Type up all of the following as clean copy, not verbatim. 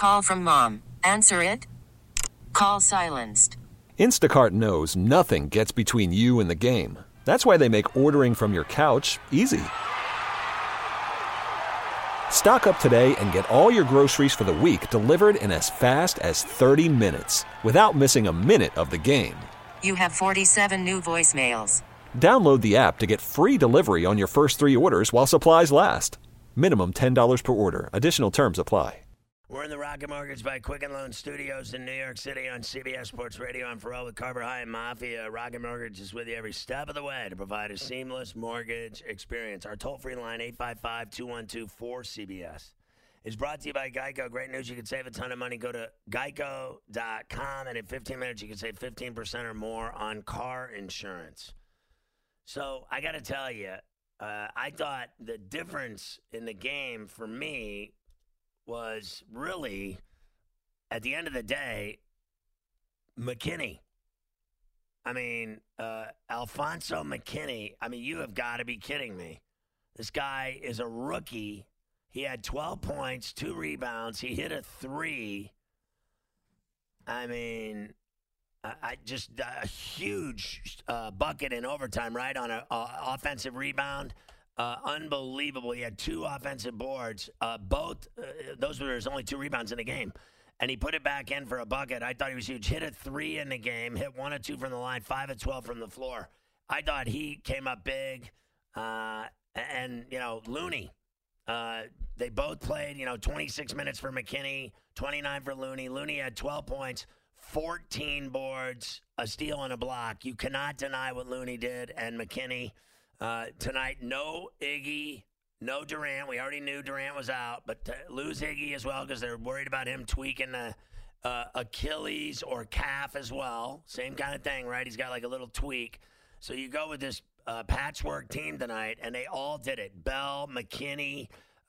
Call from mom. Answer it. Call silenced. Instacart knows nothing gets between you and the game. That's why they make ordering from your couch easy. Stock up today and get all your groceries for the week delivered in as fast as 30 minutes without missing a minute of the game. You have 47 new voicemails. Download the app to get free delivery on your first 3 orders while supplies last. Minimum $10 per order. Additional terms apply. We're in the Rocket Mortgage by Quicken Loan Studios in New York City on CBS Sports Radio. I'm Pharrell with Carver High and Mafia. Rocket Mortgage is with you every step of the way to provide a seamless mortgage experience. Our toll-free line, 855-212-4CBS, is brought to you by Geico. Great news, you can save a ton of money. Go to geico.com, and in 15 minutes, you can save 15% or more on car insurance. So I got to tell you, I thought the difference in the game for me was really, at the end of the day, McKinney. I mean, Alfonso McKinney. I mean, you have got to be kidding me. This guy is a rookie. He had 12 points, 2 rebounds. He hit a 3. I mean, I just a huge bucket in overtime, right, on an offensive rebound. Unbelievable. He had 2 offensive boards. Those were his only 2 rebounds in the game. And he put it back in for a bucket. I thought he was huge. Hit a 3 in the game. Hit 1 or 2 from the line. 5 of 12 from the floor. I thought he came up big. And, Looney. They both played, 26 minutes for McKinney, 29 for Looney. Looney had 12 points, 14 boards, a steal and a block. You cannot deny what Looney did. And McKinney tonight, no Iggy, no Durant. We already knew Durant was out, but lose Iggy as well because they're worried about him tweaking the Achilles or calf as well. Same kind of thing, right? He's got like a little tweak. So you go with this patchwork team tonight, and they all did it. Bell, McKinney,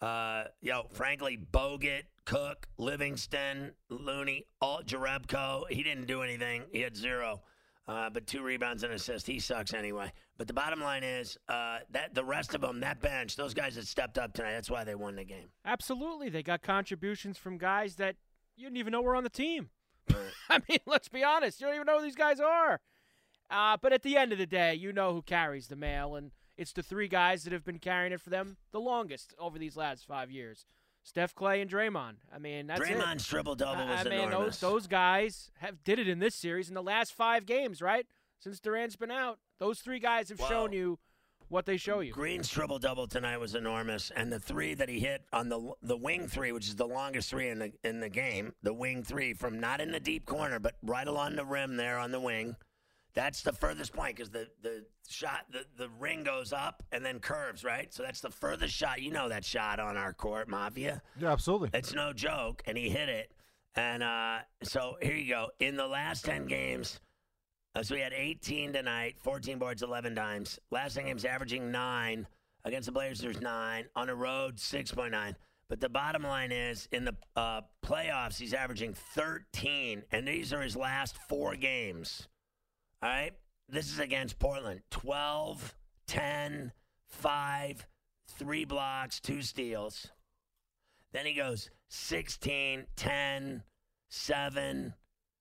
frankly, Bogut, Cook, Livingston, Looney, Jerebko. He didn't do anything. He had 0. But 2 rebounds and assists. He sucks anyway. But the bottom line is that the rest of them, that bench, those guys that stepped up tonight, that's why they won the game. Absolutely. They got contributions from guys that you didn't even know were on the team. I mean, let's be honest. You don't even know who these guys are. But at the end of the day, you know who carries the mail, and it's the 3 guys that have been carrying it for them the longest over these last 5 years. Steph, Clay, and Draymond. I mean, that's Draymond's triple-double was enormous. Those guys did it in this series in the last 5 games, right? Since Durant's been out. Those 3 guys have shown you what they show you. Green's triple-double tonight was enormous, and the 3 that he hit on the wing 3, which is the longest 3 in the game, the wing 3 from not in the deep corner, but right along the rim there on the wing. That's the furthest point because the shot, the ring goes up and then curves, right? So that's the furthest shot. You know that shot on our court, Mafia. Yeah, absolutely. It's no joke, and he hit it. And so here you go. In the last 10 games, so we had 18 tonight, 14 boards, 11 dimes. Last 10 games averaging 9. Against the Blazers, 9. On the road, 6.9. But the bottom line is, in the playoffs, he's averaging 13, and these are his last 4 games. All right, this is against Portland. 12, 10, 5, 3 blocks, 2 steals. Then he goes 16, 10, 7,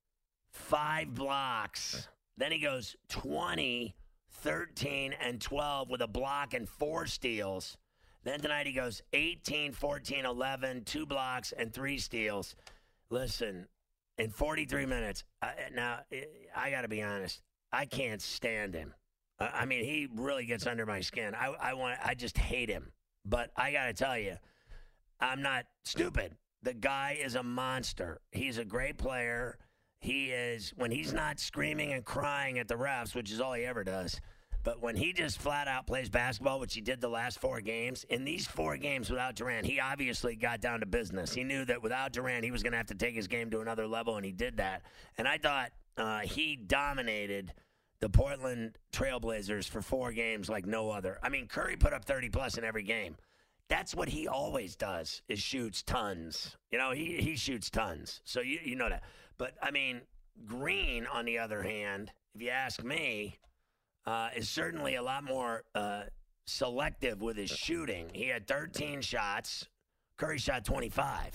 5 blocks. Then he goes 20, 13, and 12 with a block and 4 steals. Then tonight he goes 18, 14, 11, 2 blocks, and 3 steals. Listen, in 43 minutes, now I got to be honest. I can't stand him. I mean, he really gets under my skin. I just hate him. But I got to tell you, I'm not stupid. The guy is a monster. He's a great player. He is, when he's not screaming and crying at the refs, which is all he ever does, but when he just flat out plays basketball, which he did the last 4 games, in these 4 games without Durant, he obviously got down to business. He knew that without Durant, he was going to have to take his game to another level, and he did that. And I thought he dominated the Portland Trailblazers for 4 games like no other. I mean, Curry put up 30-plus in every game. That's what he always does, is shoots tons. He shoots tons. So you know that. But, I mean, Green, on the other hand, if you ask me, is certainly a lot more selective with his shooting. He had 13 shots. Curry shot 25.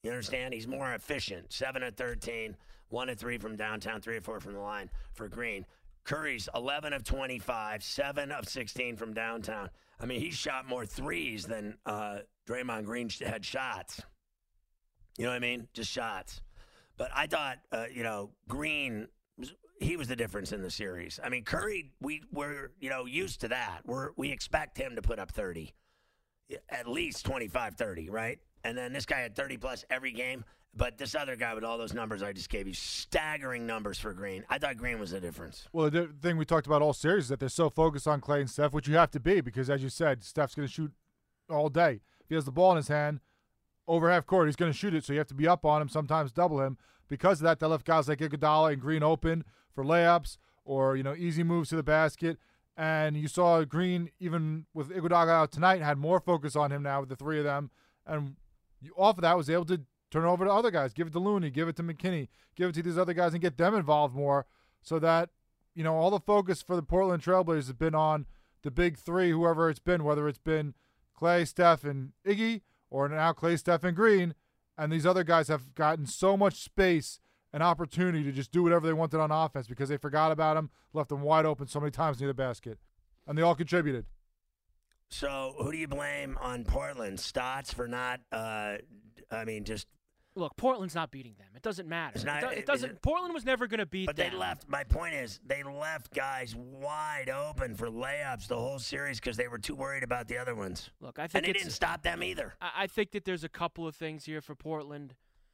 You understand? He's more efficient. 7 of 13, 1 of 3 from downtown, 3 of 4 from the line for Green. Curry's 11 of 25, 7 of 16 from downtown. I mean, he shot more threes than Draymond Green had shots. You know what I mean? Just shots. But I thought, Green, he was the difference in the series. I mean, Curry, we're used to that. We expect him to put up 30, at least 25, 30, right? And then this guy had 30-plus every game. But this other guy with all those numbers I just gave you, staggering numbers for Green. I thought Green was the difference. Well, the thing we talked about all series is that they're so focused on Klay and Steph, which you have to be because, as you said, Steph's going to shoot all day. If he has the ball in his hand, over half court, he's going to shoot it, so you have to be up on him, sometimes double him. Because of that, they left guys like Iguodala and Green open for layups or, easy moves to the basket. And you saw Green, even with Iguodala out tonight, had more focus on him now with the three of them. And off of that, was able to turn it over to other guys. Give it to Looney, give it to McKinney, give it to these other guys and get them involved more so that, all the focus for the Portland Trailblazers has been on the big three, whoever it's been, whether it's been Klay, Steph, and Iggy, or now Klay, Steph, and Green. And these other guys have gotten so much space and opportunity to just do whatever they wanted on offense because they forgot about them, left them wide open so many times near the basket. And they all contributed. So who do you blame on Portland? Stotts for not, just... Look, Portland's not beating them. It doesn't matter. It doesn't. Portland was never going to beat them. But they left. My point is, they left guys wide open for layups the whole series because they were too worried about the other ones. Look, I think it didn't stop them either. I think that there's a couple of things here for Portland.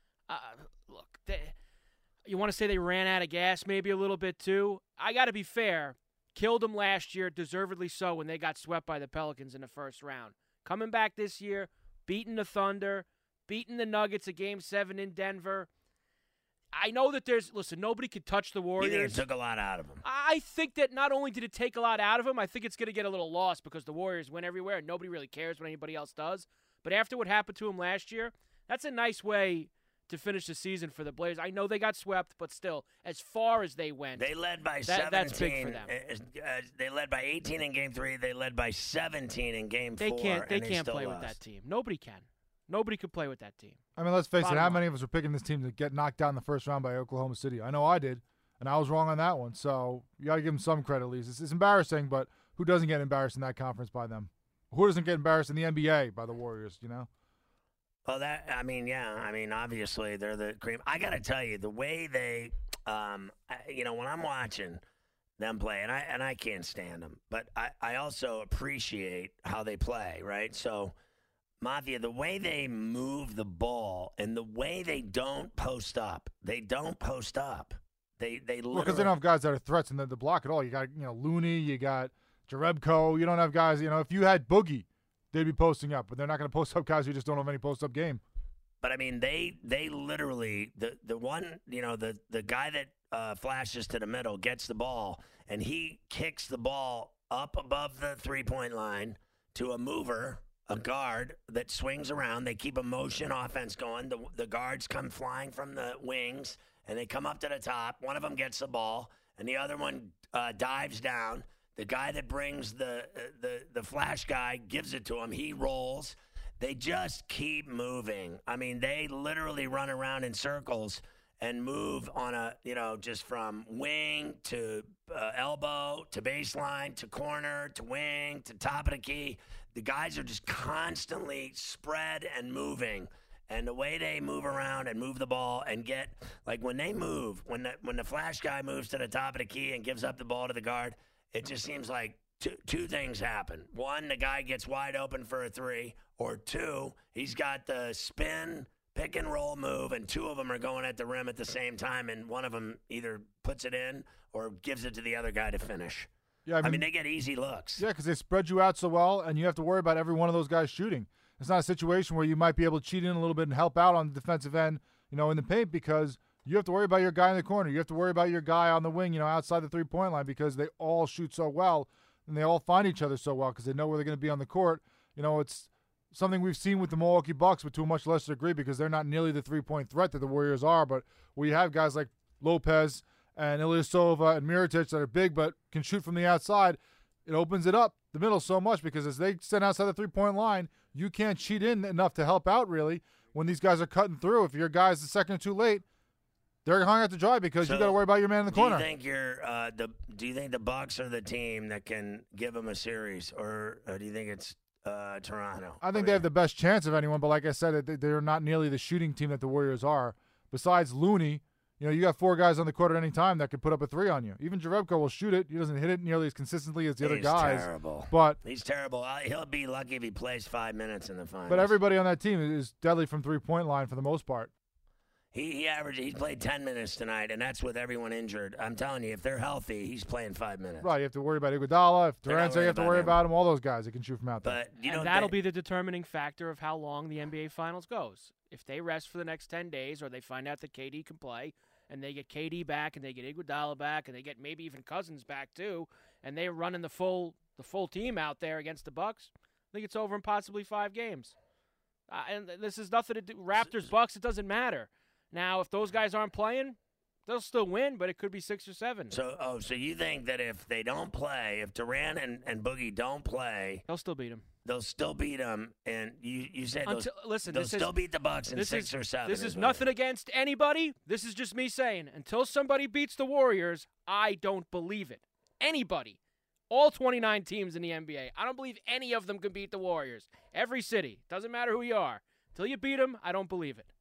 You want to say they ran out of gas maybe a little bit too. I got to be fair. Killed them last year, deservedly so, when they got swept by the Pelicans in the first round. Coming back this year, beating the Thunder. Beating the Nuggets at Game 7 in Denver. I know that nobody could touch the Warriors. You think it took a lot out of them? I think that not only did it take a lot out of them, I think it's going to get a little lost because the Warriors win everywhere and nobody really cares what anybody else does. But after what happened to them last year, that's a nice way to finish the season for the Blazers. I know they got swept, but still, as far as they went, they led by 17. That's big for them. They led by 18 in Game 3. They led by 17 in Game 4. They can't play with that team. Nobody can. Nobody could play with that team. I mean, let's face it. How many of us were picking this team to get knocked out in the first round by Oklahoma City? I know I did, and I was wrong on that one. So you got to give them some credit at least. It's embarrassing, but who doesn't get embarrassed in that conference by them? Who doesn't get embarrassed in the NBA by the Warriors, Well, obviously they're the cream. I got to tell you, the way they, when I'm watching them play, and I can't stand them, but I also appreciate how they play, right? So, Mafia, the way they move the ball and the way they don't post up. They literally... because they don't have guys that are threats in the block at all. You got, Looney, you got Jerebko. You don't have guys, if you had Boogie, they'd be posting up. But they're not going to post up guys who just don't have any post-up game. But, I mean, they literally... The one, the guy that flashes to the middle gets the ball, and he kicks the ball up above the three-point line to a mover... A guard that swings around. They keep a motion offense going. The guards come flying from the wings, and they come up to the top. One of them gets the ball, and the other one dives down. The guy that brings the flash guy gives it to him. He rolls. They just keep moving. I mean, they literally run around in circles and move on just from wing to elbow to baseline to corner to wing to top of the key. The guys are just constantly spread and moving. And the way they move around and move the ball and get, like when they move, when the flash guy moves to the top of the key and gives up the ball to the guard, it just seems like two things happen. One, the guy gets wide open for a three, or two, he's got the spin, pick and roll move, and two of them are going at the rim at the same time, and one of them either puts it in or gives it to the other guy to finish. Yeah, I mean they get easy looks. Yeah, because they spread you out so well, and you have to worry about every one of those guys shooting. It's not a situation where you might be able to cheat in a little bit and help out on the defensive end, in the paint, because you have to worry about your guy in the corner. You have to worry about your guy on the wing, outside the three-point line, because they all shoot so well, and they all find each other so well because they know where they're going to be on the court. It's something we've seen with the Milwaukee Bucks, but to a much lesser degree because they're not nearly the three-point threat that the Warriors are. But we have guys like Lopez and Ilyasova and Mirotic that are big but can shoot from the outside. It opens it up the middle so much because as they stand outside the three-point line, you can't cheat in enough to help out really when these guys are cutting through. If your guy's the second or too late, they're hung out to dry because you got to worry about your man in the corner. Do you think the Bucks are the team that can give them a series, or do you think it's Toronto? I think they have the best chance of anyone, but like I said, they're not nearly the shooting team that the Warriors are. Besides Looney, you got 4 guys on the court at any time that could put up a 3 on you. Even Jerebko will shoot it. He doesn't hit it nearly as consistently as the other guys. He's terrible. But he's terrible. He'll be lucky if he plays 5 minutes in the finals. But everybody on that team is deadly from three-point line for the most part. He's played 10 minutes tonight, and that's with everyone injured. I'm telling you, if they're healthy, he's playing 5 minutes. Right, you have to worry about Iguodala. If Durant's there, you have to worry about him. All those guys that can shoot from out there. But that'll be the determining factor of how long the NBA Finals goes. If they rest for the next 10 days, or they find out that KD can play, and they get KD back, and they get Iguodala back, and they get maybe even Cousins back too, and they're running the full team out there against the Bucks, I think it's over in possibly 5 games. And this is nothing to do Raptors Bucks. It doesn't matter. Now, if those guys aren't playing, they'll still win, but it could be 6 or 7. So you think that if they don't play, if Durant and Boogie don't play, they'll still beat them. They'll still beat them, and you said they'll still beat the Bucks in 6 or 7. This is nothing against anybody. This is just me saying, until somebody beats the Warriors, I don't believe it. Anybody. All 29 teams in the NBA. I don't believe any of them can beat the Warriors. Every city. Doesn't matter who you are. Until you beat them, I don't believe it.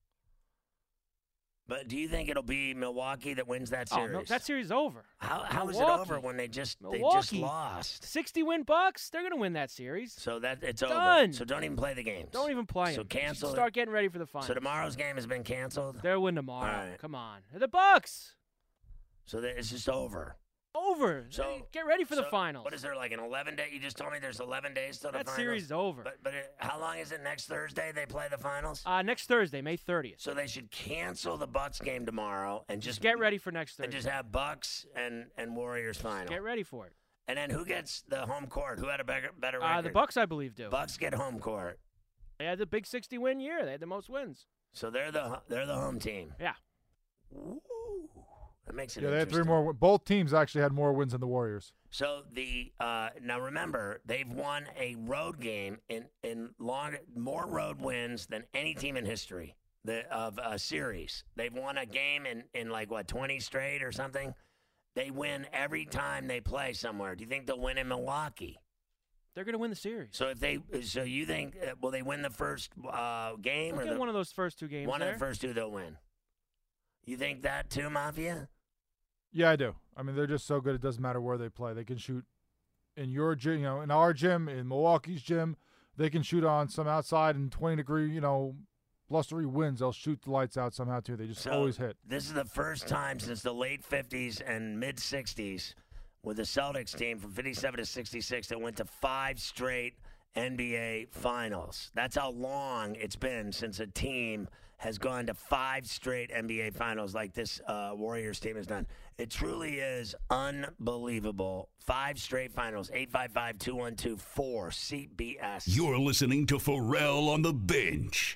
But do you think it'll be Milwaukee that wins that series? Oh, no, that series is over. How is it over when they just lost? 60-win Bucks, they're going to win that series. So it's done. Over. So don't even play the games. Don't even play them. So cancel it. Start getting ready for the finals. So tomorrow's game has been canceled? They'll win tomorrow. All right. Come on. They're the Bucks. So it's just over. Over. So get ready for the finals. What is there, like an 11-day? You just told me there's 11 days till the finals. That series is over. But how long is it? Next Thursday they play the finals? Next Thursday, May 30th. So they should cancel the Bucks game tomorrow and just get ready for next Thursday. And just have Bucks and Warriors final. Get ready for it. And then who gets the home court? Who had a better record? The Bucks, I believe, do. Bucks get home court. They had the big 60-win year. They had the most wins. So they're the home team. Yeah. Ooh. That makes it they had 3 interesting. more. Both teams actually had more wins than the Warriors. So now remember, they've won a road game in more road wins than any team in history of a series. They've won a game in 20 straight or something. They win every time they play somewhere. Do you think they'll win in Milwaukee? They're going to win the series. So you think will they win the first game? They'll get one of those first 2 games. One of the first 2 they'll win. You think that too, Mafia? Yeah, I do. I mean, they're just so good. It doesn't matter where they play. They can shoot in your gym, in our gym, in Milwaukee's gym. They can shoot on some outside in 20-degree, +3 winds. They'll shoot the lights out somehow too. They just always hit. This is the first time since the late 50s and mid 60s with the Celtics team from 57 to 66 that went to 5 straight NBA finals. That's how long it's been since a team has gone to 5 straight NBA finals like this Warriors team has done. It truly is unbelievable. 5 straight finals. 855-212-4CBS. You're listening to Pharrell on the Bench.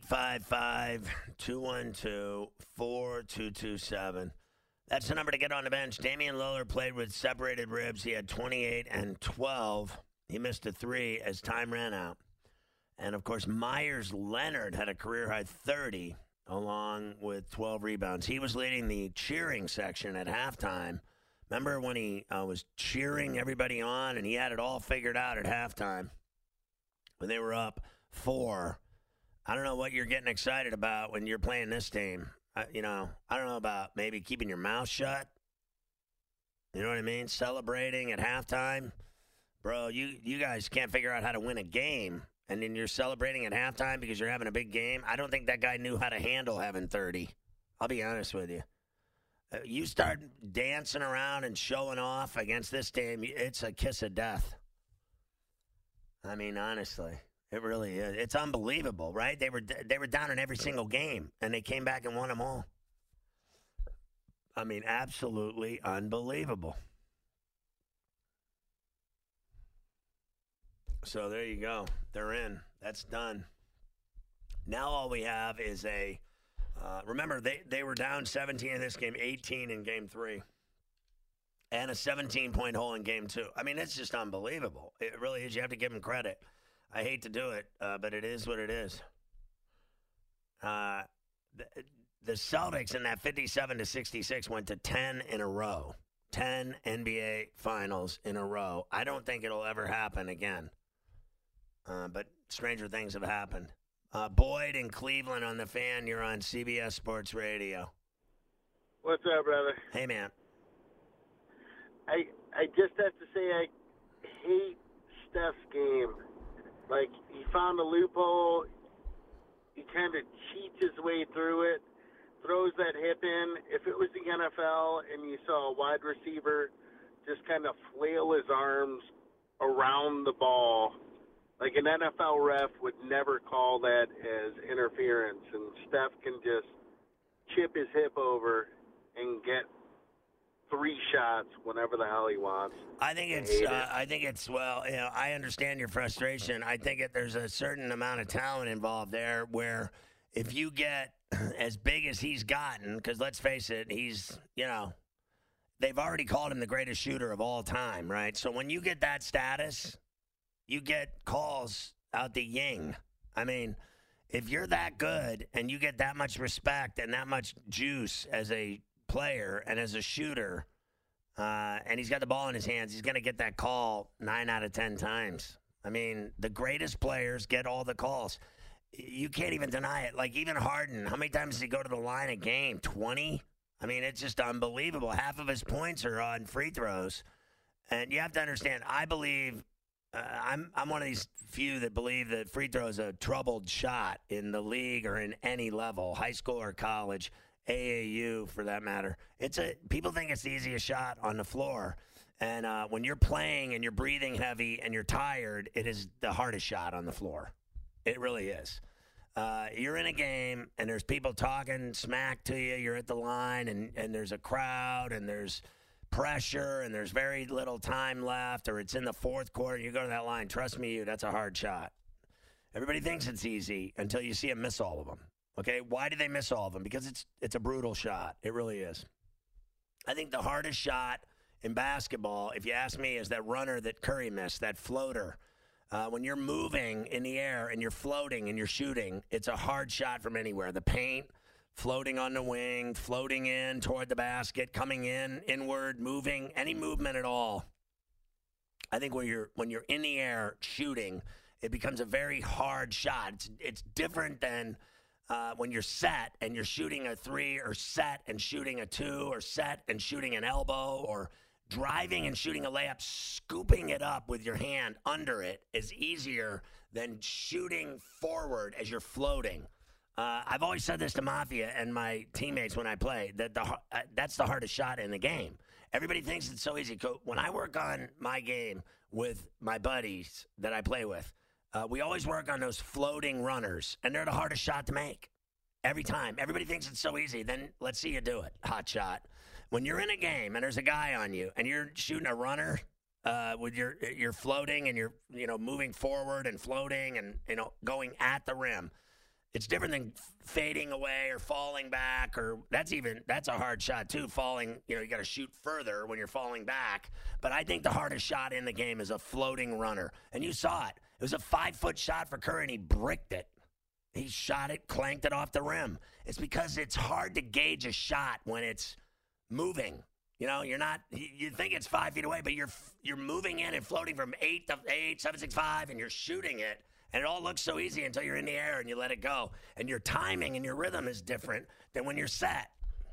855-212-4227. That's the number to get on the bench. Damian Lillard played with separated ribs. He had 28 and 12. He missed a 3 as time ran out. And, of course, Myers Leonard had a career-high 30 along with 12 rebounds. He was leading the cheering section at halftime. Remember when he was cheering everybody on, and he had it all figured out at halftime when they were up 4. I don't know what you're getting excited about when you're playing this team. I don't know about maybe keeping your mouth shut. You know what I mean? Celebrating at halftime. Bro, you guys can't figure out how to win a game. And then you're celebrating at halftime because you're having a big game. I don't think that guy knew how to handle having 30. I'll be honest with you. You start dancing around and showing off against this team, it's a kiss of death. I mean, honestly, it really is. It's unbelievable, right? They were down in every single game, and they came back and won them all. I mean, absolutely unbelievable. So there you go. They're in. That's done. Now all we have is remember, they were down 17 in this game, 18 in game 3, and a 17-point hole in game 2. I mean, it's just unbelievable. It really is. You have to give them credit. I hate to do it, but it is what it is. the Celtics in that 57-66 went to 10 in a row. 10 NBA Finals in a row. I don't think it'll ever happen again. But stranger things have happened. Boyd in Cleveland on the Fan. You're on CBS Sports Radio. What's up, brother? Hey, man. I just have to say I hate Steph's game. Like, he found a loophole. He kind of cheats his way through it, throws that hip in. If it was the NFL and you saw a wide receiver just kind of flail his arms around the ball, like an NFL ref would never call that as interference, and Steph can just chip his hip over and get 3 shots whenever the hell he wants. I think it's well, you know, I understand your frustration. I think there's a certain amount of talent involved there where if you get as big as he's gotten, because let's face it, he's, you know, they've already called him the greatest shooter of all time, right? So when you get that status, you get calls out the yin. I mean, if you're that good and you get that much respect and that much juice as a player and as a shooter, and he's got the ball in his hands, he's going to get that call 9 out of 10 times. I mean, the greatest players get all the calls. You can't even deny it. Like, even Harden, how many times does he go to the line a game? 20? I mean, it's just unbelievable. Half of his points are on free throws. And you have to understand, I believe, I'm one of these few that believe that free throw is a troubled shot in the league or in any level, high school or college, AAU for that matter. People think it's the easiest shot on the floor. And when you're playing and you're breathing heavy and you're tired, it is the hardest shot on the floor. It really is. You're in a game and there's people talking smack to you. You're at the line and there's a crowd and there's pressure and there's very little time left, or it's in the fourth quarter. You go to that line. Trust me, that's a hard shot. Everybody thinks it's easy until you see them miss all of them. Okay, why do they miss all of them? Because it's a brutal shot. It really is. I think the hardest shot in basketball, if you ask me, is that runner that Curry missed, that floater. When you're moving in the air and you're floating and you're shooting, it's a hard shot from anywhere. The paint, floating on the wing, floating in toward the basket, coming in, inward, moving, any movement at all. I think when you're in the air shooting, it becomes a very hard shot. It's different than when you're set and you're shooting a 3, or set and shooting a 2, or set and shooting an elbow, or driving and shooting a layup. Scooping it up with your hand under it is easier than shooting forward as you're floating. I've always said this to Mafia and my teammates when I play, that that's the hardest shot in the game. Everybody thinks it's so easy. When I work on my game with my buddies that I play with, we always work on those floating runners, and they're the hardest shot to make every time. Everybody thinks it's so easy. Then let's see you do it. Hot shot. When you're in a game and there's a guy on you and you're shooting a runner with you're floating and you're moving forward and floating and going at the rim, it's different than fading away or falling back, or that's a hard shot too. Falling, you got to shoot further when you're falling back. But I think the hardest shot in the game is a floating runner, and you saw it. It was a 5-foot shot for Curry, and he bricked it. He shot it, clanked it off the rim. It's because it's hard to gauge a shot when it's moving. You're not. You think it's 5 feet away, but you're moving in and floating from 8 to 8, 7, 6, 5, and you're shooting it. And it all looks so easy until you're in the air and you let it go. And your timing and your rhythm is different than when you're set.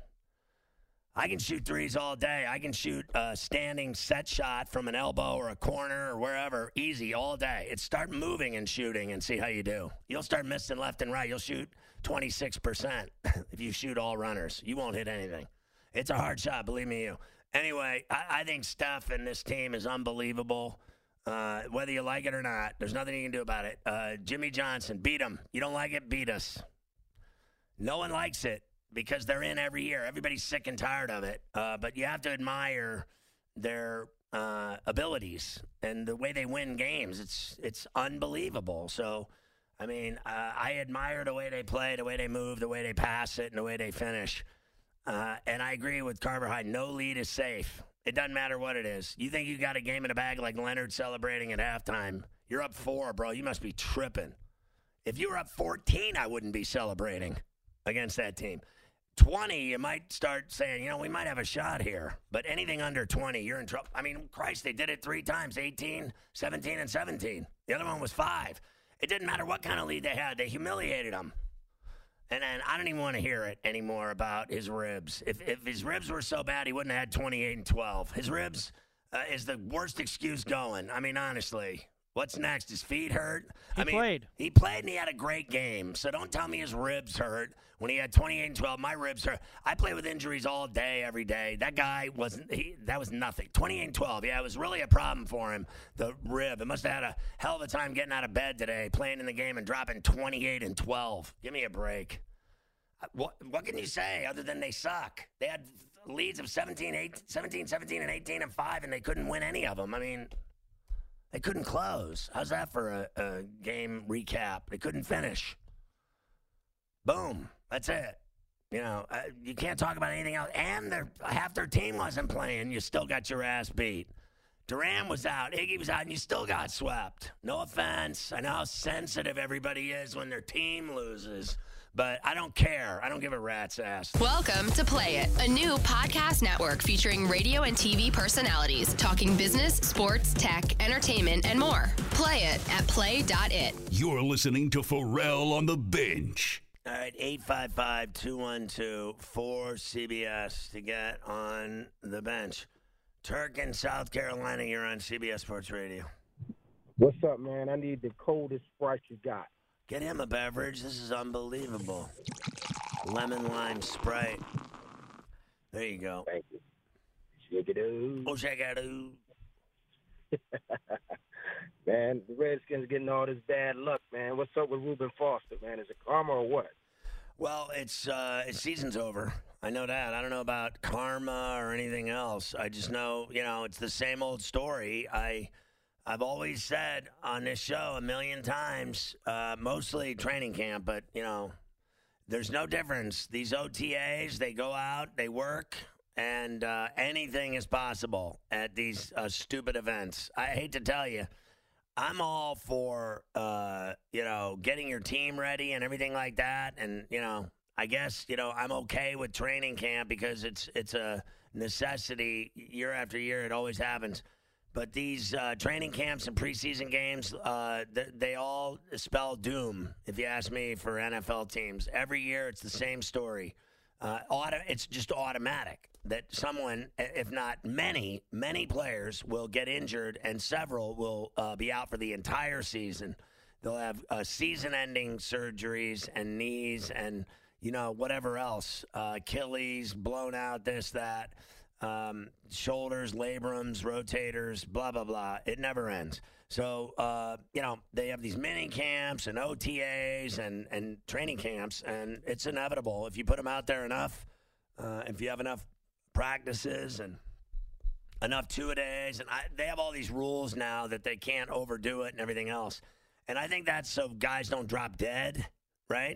I can shoot threes all day. I can shoot a standing set shot from an elbow or a corner or wherever, easy all day. It's start moving and shooting and see how you do. You'll start missing left and right. You'll shoot 26% if you shoot all runners. You won't hit anything. It's a hard shot, believe me. Anyway, I think Steph and this team is unbelievable. Whether you like it or not, there's nothing you can do about it. Jimmy Johnson, beat him. You don't like it? Beat us. No one likes it because they're in every year. Everybody's sick and tired of it. But you have to admire their abilities and the way they win games. It's unbelievable. So, I mean, I admire the way they play, the way they move, the way they pass it, and the way they finish. And I agree with Carver High. No lead is safe. It doesn't matter what it is. You think you got a game in the bag like Leonard celebrating at halftime. You're up 4, bro. You must be tripping. If you were up 14, I wouldn't be celebrating against that team. 20, you might start saying, we might have a shot here. But anything under 20, you're in trouble. I mean, Christ, they did it 3 times, 18, 17, and 17. The other one was 5. It didn't matter what kind of lead they had. They humiliated them. And then I don't even want to hear it anymore about his ribs. If his ribs were so bad, he wouldn't have had 28 and 12. His ribs is the worst excuse going. I mean, honestly. What's next? His feet hurt? He played. He played and he had a great game. So don't tell me his ribs hurt. When he had 28 and 12, my ribs hurt. I play with injuries all day, every day. That guy that was nothing. 28 and 12. Yeah, it was really a problem for him, the rib. It must have had a hell of a time getting out of bed today, playing in the game and dropping 28 and 12. Give me a break. What can you say other than they suck? They had leads of 17, 17, and 18 and 5, and they couldn't win any of them. I mean, they couldn't close. How's that for a game recap? They couldn't finish. Boom. That's it. You can't talk about anything else. And half their team wasn't playing. You still got your ass beat. Durant was out. Iggy was out, and you still got swept. No offense. I know how sensitive everybody is when their team loses. But I don't care. I don't give a rat's ass. Welcome to Play It, a new podcast network featuring radio and TV personalities talking business, sports, tech, entertainment, and more. Play it at play.it. You're listening to Pharrell on the Bench. All right, 855-212-4CBS to get on the bench. Turk in South Carolina, you're on CBS Sports Radio. What's up, man? I need the coldest Sprite you got. Get him a beverage. This is unbelievable. Lemon lime Sprite. There you go. Thank you. Shake-a-doo. Oh, shake-a-doo. Man, the Redskins getting all this bad luck, man. What's up with Reuben Foster, man? Is it karma or what? Well, it's season's over. I know that. I don't know about karma or anything else. I just know, it's the same old story. I've always said on this show a million times, mostly training camp, but, there's no difference. These OTAs, they go out, they work, and anything is possible at these stupid events. I hate to tell you, I'm all for, getting your team ready and everything like that. And, I guess, I'm okay with training camp because it's a necessity year after year. It always happens. But these training camps and preseason games, they all spell doom, if you ask me, for NFL teams. Every year it's the same story. It's just automatic that someone, if not many players will get injured and several will be out for the entire season. They'll have season-ending surgeries and knees and, whatever else, Achilles, blown out, this, that. Shoulders, labrums, rotators, blah, blah, blah. It never ends. So, they have these mini camps and OTAs and training camps, and it's inevitable. If you put them out there enough, if you have enough practices and enough two-a-days, and they have all these rules now that they can't overdo it and everything else. And I think that's so guys don't drop dead, right?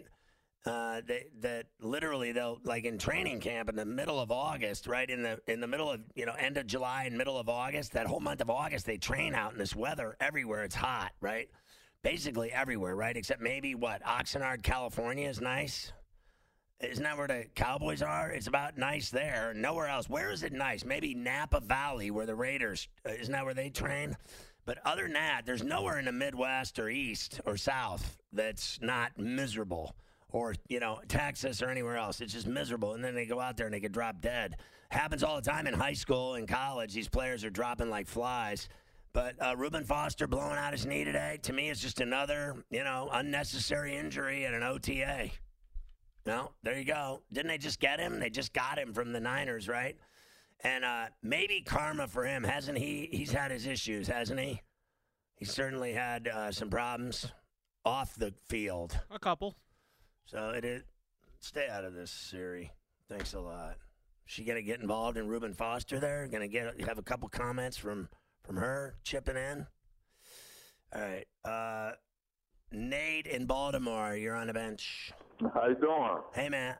That literally they'll, like in training camp in the middle of August, right in the middle of end of July and middle of August, that whole month of August they train out in this weather everywhere. It's hot, right? Basically everywhere, right? Except maybe Oxnard, California is nice. Isn't that where the Cowboys are? It's about nice there. Nowhere else. Where is it nice? Maybe Napa Valley, where the Raiders. Isn't that where they train? But other than that, there's nowhere in the Midwest or East or South that's not miserable. Or, Texas or anywhere else. It's just miserable. And then they go out there and they get dropped dead. Happens all the time in high school and college. These players are dropping like flies. But Reuben Foster blowing out his knee today, to me, is just another, unnecessary injury at an OTA. No, there you go. Didn't they just get him? They just got him from the Niners, right? And maybe karma for him. Hasn't he? He's had his issues, hasn't he? He's certainly had some problems off the field. A couple. So stay out of this, Siri. Thanks a lot. She gonna get involved in Reuben Foster there? Gonna have a couple comments from her chipping in? All right. Nate in Baltimore, you're on the bench. How you doing? Hey, Matt.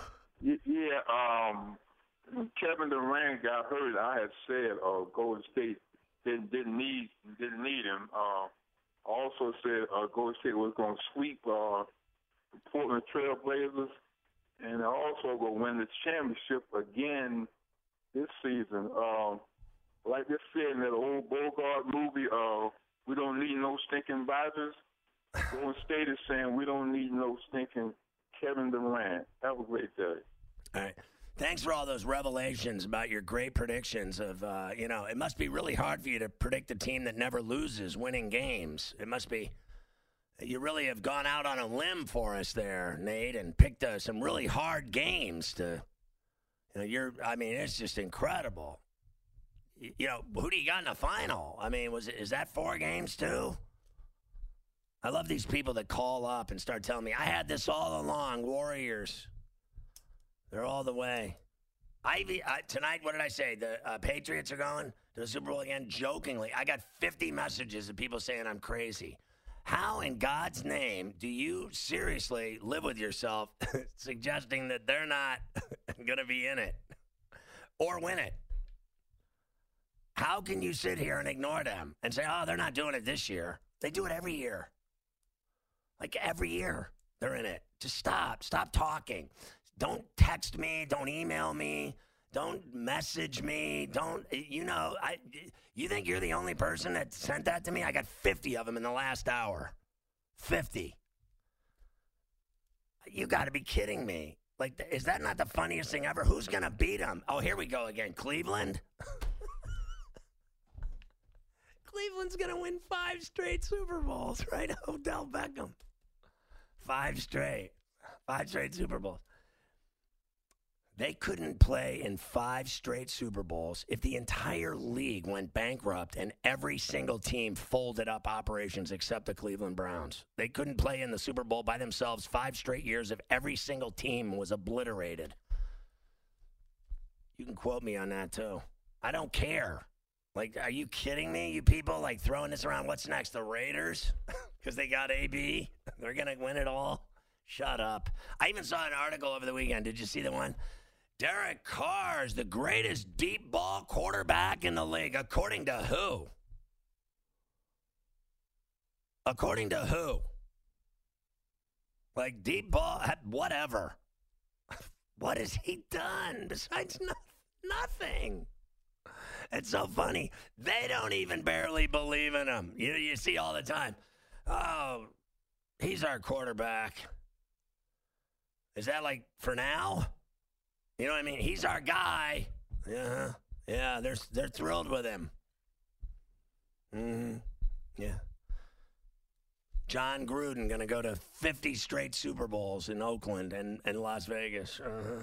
Yeah, Kevin Durant got hurt. I had said Golden State didn't need him. also said Golden State was going to sweep the Portland Trail Blazers, and also going to win the championship again this season. Like they said in that old Bogart movie, we don't need no stinking Badgers. Golden State is saying we don't need no stinking Kevin Durant. Have a great day. All right. Thanks for all those revelations about your great predictions of, it must be really hard for you to predict a team that never loses winning games. It must be, you really have gone out on a limb for us there, Nate, and picked some really hard games to, it's just incredible. Who do you got in the final? I mean, is that 4 games too? I love these people that call up and start telling me, I had this all along, Warriors. They're all the way. Tonight, what did I say? The Patriots are going to the Super Bowl again? Jokingly, I got 50 messages of people saying I'm crazy. How in God's name do you seriously live with yourself suggesting that they're not going to be in it or win it? How can you sit here and ignore them and say, oh, they're not doing it this year? They do it every year. Like every year, they're in it. Just stop. Stop talking. Don't text me. Don't email me. Don't message me. You think you're the only person that sent that to me? I got 50 of them in the last hour. 50. You got to be kidding me. Like, is that not the funniest thing ever? Who's going to beat them? Oh, here we go again. Cleveland? Cleveland's going to win 5 straight Super Bowls, right? Odell Beckham. 5 straight. 5 straight Super Bowls. They couldn't play in 5 straight Super Bowls if the entire league went bankrupt and every single team folded up operations except the Cleveland Browns. They couldn't play in the Super Bowl by themselves 5 straight years if every single team was obliterated. You can quote me on that, too. I don't care. Like, are you kidding me? You people, like, throwing this around. What's next? The Raiders? Because they got AB? They're going to win it all? Shut up. I even saw an article over the weekend. Did you see the one? Derek Carr is the greatest deep ball quarterback in the league. According to who? According to who? Like, deep ball, whatever. What has he done besides nothing? It's so funny. They don't even barely believe in him. You see all the time. Oh, he's our quarterback. Is that like for now? You know what I mean? He's our guy. Yeah, they're thrilled with him. Yeah. John Gruden going to go to 50 straight Super Bowls in Oakland and Las Vegas.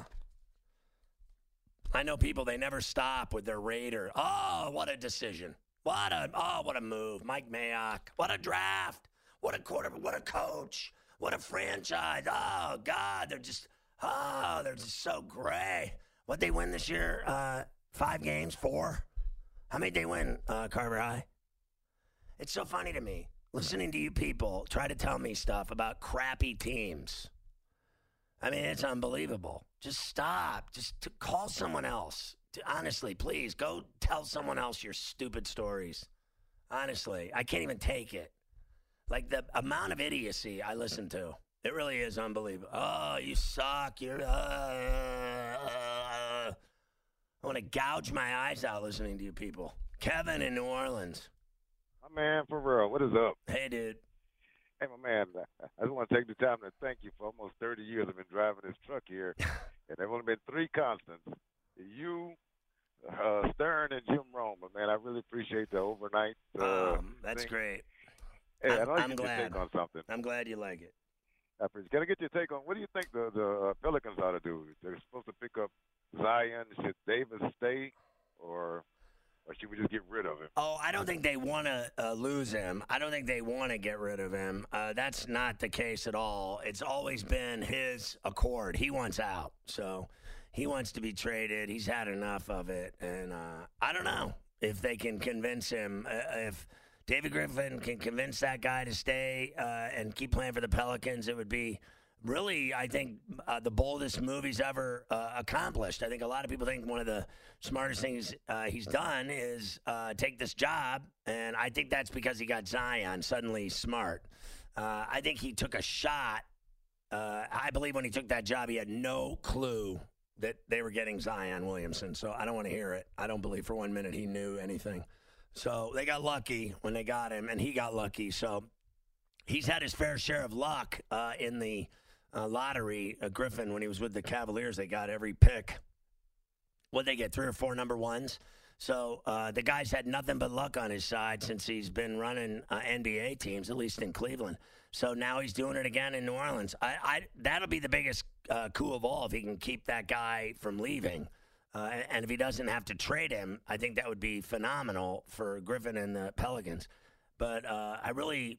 I know people, they never stop with their Raider. Oh, what a decision. What a move. Mike Mayock. What a draft. What a quarterback. What a coach. What a franchise. Oh, God, they're just so great. What'd they win this year? 5 games? 4? How many did they win, Carver High? It's so funny to me, listening to you people try to tell me stuff about crappy teams. I mean, it's unbelievable. Just stop. Just call someone else. Honestly, please, go tell someone else your stupid stories. Honestly, I can't even take it. Like, the amount of idiocy I listen to. It really is unbelievable. Oh, you suck. I want to gouge my eyes out listening to you people. Kevin in New Orleans. My man, for real, what is up? Hey, dude. Hey, my man, I just want to take the time to thank you for almost 30 years I've been driving this truck here, and there have only been 3 constants. You, Stern, and Jim Rome. Man, I really appreciate the overnight That's thing. Great. Hey, I'm glad. Your take on something. I'm glad you like it. Can I get your take on what do you think the Pelicans ought to do? They're supposed to pick up Zion. Should Davis stay, or should we just get rid of him? Oh, I don't think they want to lose him. I don't think they want to get rid of him. That's not the case at all. It's always been his accord. He wants out, so he wants to be traded. He's had enough of it, and I don't know if they can convince him. If David Griffin can convince that guy to stay and keep playing for the Pelicans, it would be really, I think, the boldest move he's ever accomplished. I think a lot of people think one of the smartest things he's done is take this job, and I think that's because he got Zion. Suddenly smart. I think he took a shot. I believe when he took that job, he had no clue that they were getting Zion Williamson. So I don't want to hear it. I don't believe for 1 minute he knew anything. So they got lucky when they got him, and he got lucky. So he's had his fair share of luck in the lottery. Griffin, when he was with the Cavaliers, they got every pick. What'd they get, 3 or 4 number ones? So the guy's had nothing but luck on his side since he's been running NBA teams, at least in Cleveland. So now he's doing it again in New Orleans. That'll be the biggest coup of all if he can keep that guy from leaving. And if he doesn't have to trade him, I think that would be phenomenal for Griffin and the Pelicans. But I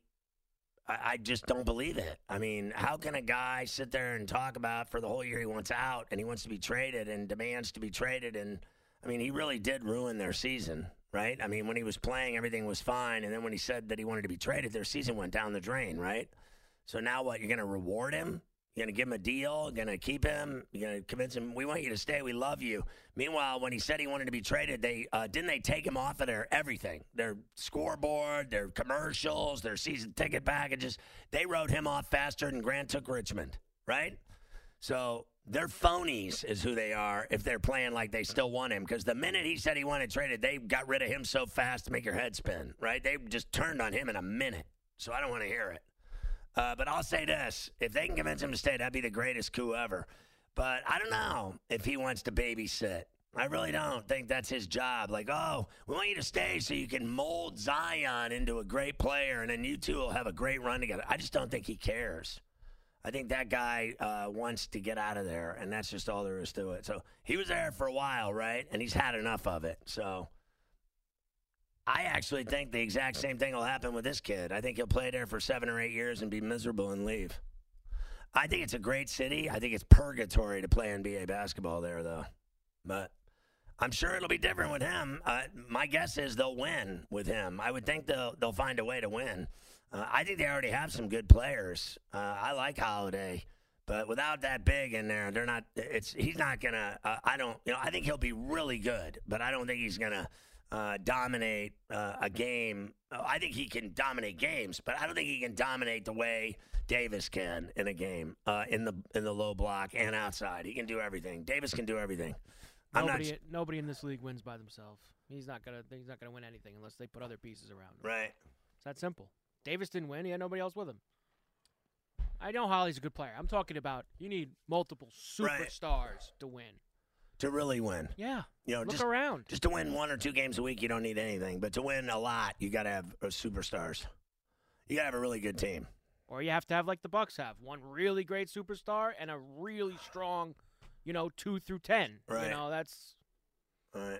just don't believe it. I mean, how can a guy sit there and talk about for the whole year he wants out and he wants to be traded and demands to be traded? And, I mean, he really did ruin their season, right? I mean, when he was playing, everything was fine. And then when he said that he wanted to be traded, their season went down the drain, right? So now what? You're going to reward him? You're going to give him a deal? You're going to keep him? You're going to convince him, we want you to stay, we love you. Meanwhile, when he said he wanted to be traded, didn't they take him off of their everything? Their scoreboard, their commercials, their season ticket packages. They wrote him off faster than Grant took Richmond, right? So they're phonies is who they are if they're playing like they still want him. Because the minute he said he wanted traded, they got rid of him so fast to make your head spin, right? They just turned on him in a minute. So I don't want to hear it. But I'll say this. If they can convince him to stay, that'd be the greatest coup ever. But I don't know if he wants to babysit. I really don't think that's his job. Like, oh, we want you to stay so you can mold Zion into a great player, and then you two will have a great run together. I just don't think he cares. I think that guy wants to get out of there, and that's just all there is to it. So he was there for a while, right? And he's had enough of it. So I actually think the exact same thing will happen with this kid. I think he'll play there for 7 or 8 years and be miserable and leave. I think it's a great city. I think it's purgatory to play NBA basketball there, though. But I'm sure it'll be different with him. My guess is they'll win with him. I would think they'll find a way to win. I think they already have some good players. I like Holiday, but without that big in there, they're not. He's not gonna. I think he'll be really good, but I don't think he's gonna dominate a game. I think he can dominate games, but I don't think he can dominate the way Davis can in a game in the low block and outside. He can do everything. Davis can do everything. Nobody in this league wins by themselves. He's not gonna win anything unless they put other pieces around him. Right. It's that simple. Davis didn't win. He had nobody else with him. I know Holly's a good player. I'm talking about you need multiple superstars to win. To really win. Yeah. Look around. Just to win 1 or 2 games a week, you don't need anything. But to win a lot, you got to have superstars. You got to have a really good team. Or you have to have, like the Bucks have, one really great superstar and a really strong, 2 through 10. Right. That's. All right.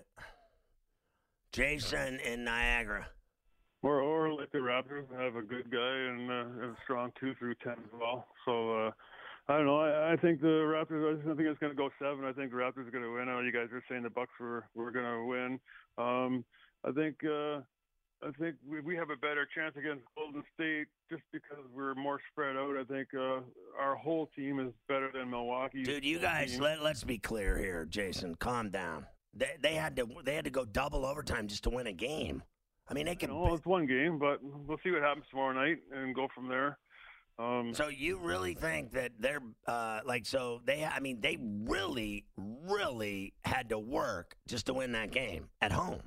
Jason in Niagara. Or like the Raptors have a good guy and a strong 2 through 10 as well. So I don't know. I think the Raptors. I think it's going to go 7. I think the Raptors are going to win. I know you guys are saying the Bucks were going to win. I think we have a better chance against Golden State just because we're more spread out. I think our whole team is better than Milwaukee. Dude, you guys, let's be clear here, Jason. Calm down. They had to go double overtime just to win a game. I mean, they can. It's one game, but we'll see what happens tomorrow night and go from there. So you really think that they're they really, really had to work just to win that game at home.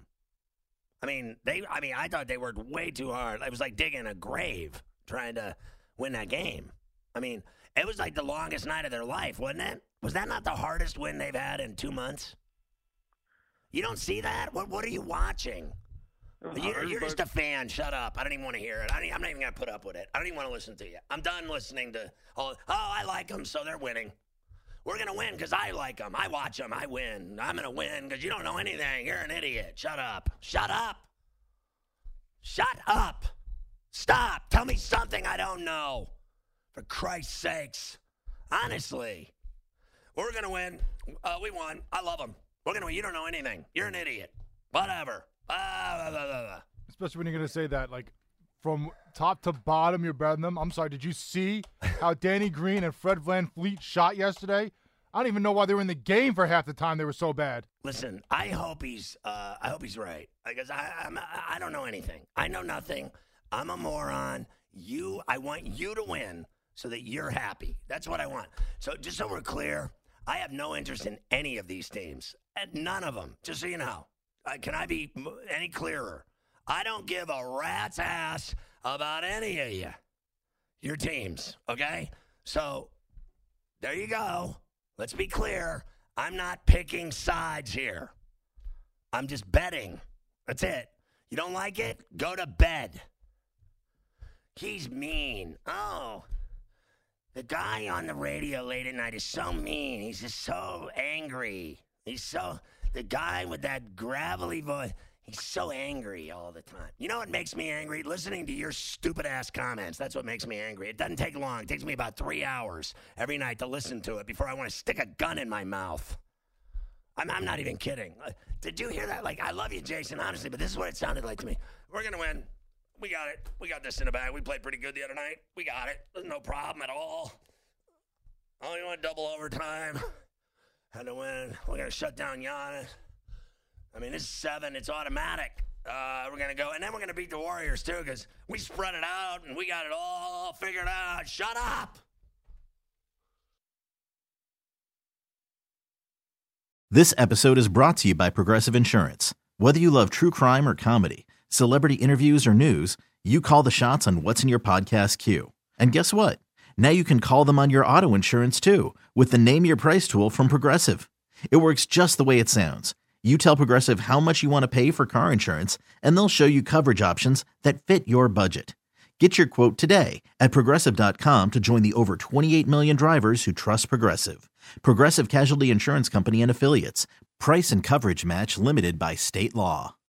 I thought they worked way too hard. It was like digging a grave trying to win that game. I mean, it was like the longest night of their life, wasn't it? Was that not the hardest win they've had in 2 months? You don't see that? What are you watching? You're just a fan. Shut up. I don't even want to hear it. I'm not even going to put up with it. I don't even want to listen to you. I'm done listening to I like them, so they're winning. We're going to win because I like them. I watch them. I win. I'm going to win because you don't know anything. You're an idiot. Shut up. Shut up. Shut up. Stop. Tell me something I don't know. For Christ's sakes. Honestly. We're going to win. We won. I love them. We're going to win. You don't know anything. You're an idiot. Whatever. Especially when you're going to say that, like, from top to bottom, you're better than them. I'm sorry, did you see how Danny Green and Fred VanVleet shot yesterday? I don't even know why they were in the game for half the time. They were so bad. Listen, I hope he's right, because I don't know anything. I know nothing. I'm a moron. I want you to win so that you're happy. That's what I want. So just so we're clear, I have no interest in any of these teams, and none of them. Just so you know, can I be any clearer? I don't give a rat's ass about any of you, your teams. Okay, so there you go. Let's be clear. I'm not picking sides here. I'm just betting. That's it. You don't like it? Go to bed. He's mean. Oh, the guy on the radio late at night is so mean. He's just so angry. The guy with that gravelly voice, he's so angry all the time. You know what makes me angry? Listening to your stupid-ass comments. That's what makes me angry. It doesn't take long. It takes me about 3 hours every night to listen to it before I want to stick a gun in my mouth. I'm not even kidding. Did you hear that? Like, I love you, Jason, honestly, but this is what it sounded like to me. We're going to win. We got it. We got this in the bag. We played pretty good the other night. We got it. There's no problem at all. Oh, you want double overtime? Had to win. We're going to shut down Giannis. I mean, this is 7. It's automatic. We're going to go. And then we're going to beat the Warriors, too, because we spread it out and we got it all figured out. Shut up. This episode is brought to you by Progressive Insurance. Whether you love true crime or comedy, celebrity interviews or news, you call the shots on what's in your podcast queue. And guess what? Now you can call them on your auto insurance too with the Name Your Price tool from Progressive. It works just the way it sounds. You tell Progressive how much you want to pay for car insurance, and they'll show you coverage options that fit your budget. Get your quote today at Progressive.com to join the over 28 million drivers who trust Progressive. Progressive Casualty Insurance Company and Affiliates. Price and coverage match limited by state law.